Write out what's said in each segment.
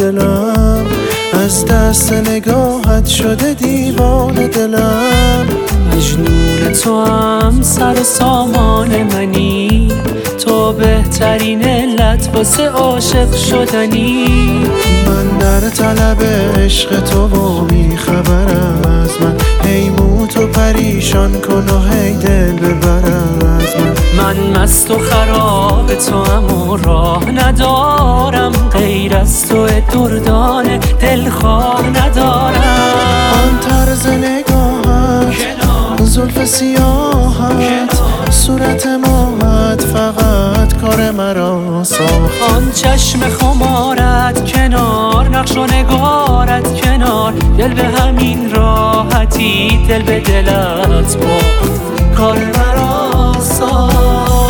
دلم، از دست نگاهت شده دیوانه دلم. مجنون تو هم سر و سامان منی، تو بهترین علت واسه عاشق شدنی. من در طلب عشق تو و بیخبرم از من، هی موتو پریشان کن و هی دل ببرم از من مست و خراب تو هم و راه ندارم، غیر از تو دردانه دلخواه ندارم. آن طرز نگاهت، زلف سیاهت، صورت ماهت فقط کار مرا ساخت. آن چشم خمارت کنار، نقش و نگارت کنار، دل به همین راحتی دل به دلت باخت، کار مرا ساخت.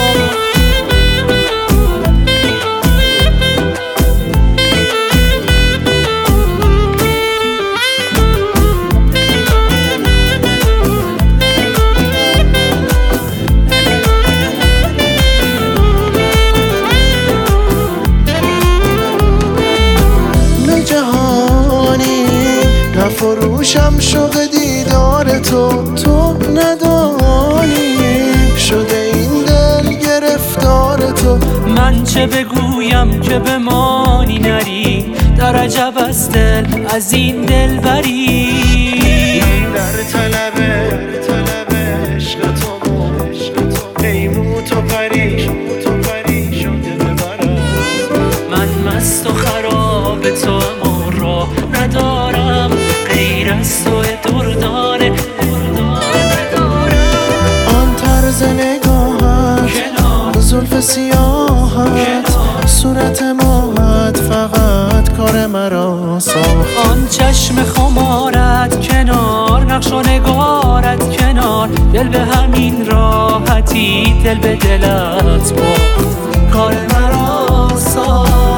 فروشم شوق دیدار تو ندانی، شده این دل گرفتار تو. من چه بگویم که بمانی نری، در عجب از دل از این دل بری. در طلب عشق تو، ای موتو پریشان ببرم. من مست و خراب تو اما راه ندارم، غیر از تو دردانه ندارم. آن طرز نگاهت، زلف سیاهت، صورت ماهت فقط کار مرا ساخت. آن چشم خمارت کنار، نقش و نگارت کنار، دل به همین راحتی دل به دلت باخت، کار مرا ساخت.